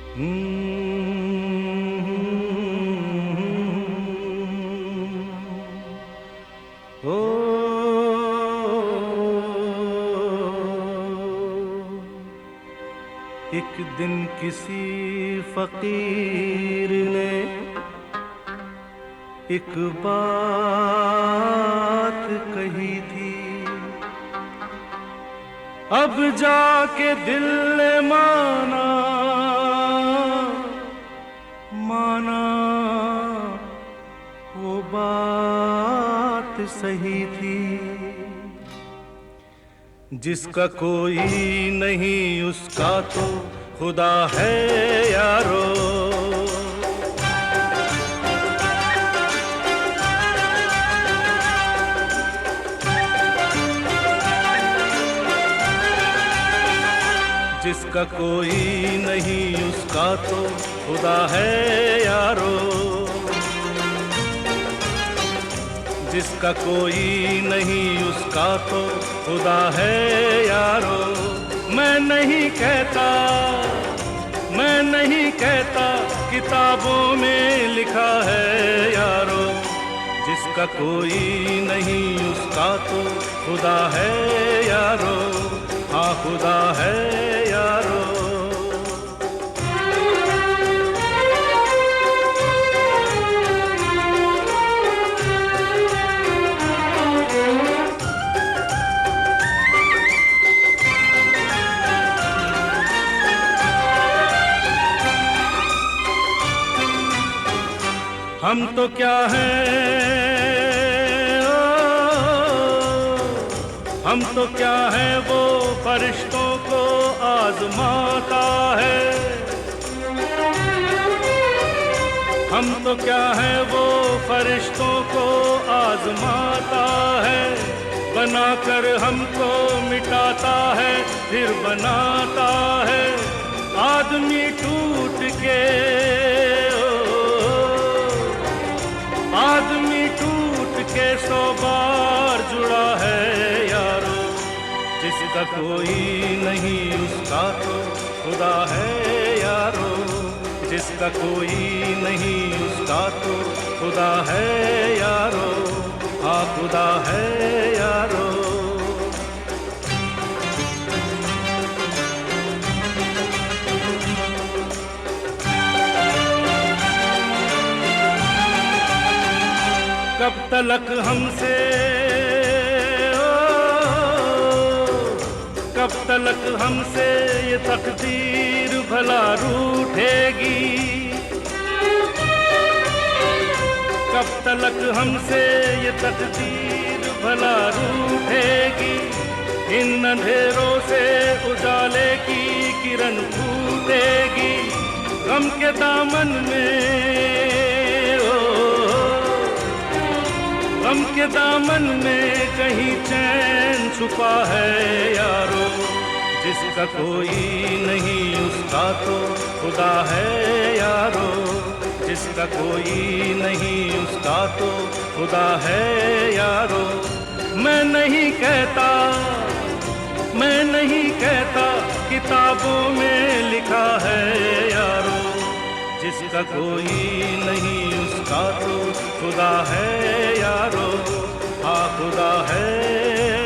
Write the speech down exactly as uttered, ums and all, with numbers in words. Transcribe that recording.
ओ एक दिन किसी फकीर ने एक बात कही थी, अब जाके दिल ने माना माना वो बात सही थी। जिसका कोई नहीं उसका तो खुदा है यारो। जिसका कोई नहीं उसका तो खुदा है यारो। जिसका कोई नहीं उसका तो खुदा है यारो। मैं नहीं कहता मैं नहीं कहता किताबों में लिखा है यारो। जिसका कोई नहीं उसका तो खुदा है यारो। हाँ खुदा है यारो। हम तो क्या हैं ओ, हम तो क्या हैं वो फरिश्तों को आजमाता है। हम तो क्या हैं वो फरिश्तों को आजमाता है। बनाकर हमको मिटाता है फिर बनाता है। आदमी टूट के आदमी टूट के सौ बार जुड़ा है यारो। जिसका कोई नहीं उसका तो खुदा है यारो। जिसका कोई नहीं उसका तो खुदा है यारो। हाँ खुदा है यारो। कब तलक हमसे ओ, कब तलक हमसे ये तकदीर भला रूठेगी। कब तलक हमसे ये तकदीर भला रूठेगी। इन अंधेरों से उजाले की किरण फूटेगी। गम के दामन में गम के दामन में कहीं चैन छुपा है यारो। जिसका कोई नहीं उसका तो खुदा है यारो। जिसका कोई नहीं उसका तो खुदा है यारो। मैं नहीं कहता मैं नहीं कहता किताबों में लिखा है यारो। जिसका कोई नहीं उसका तो खुदा है यारो। हाँ खुदा है।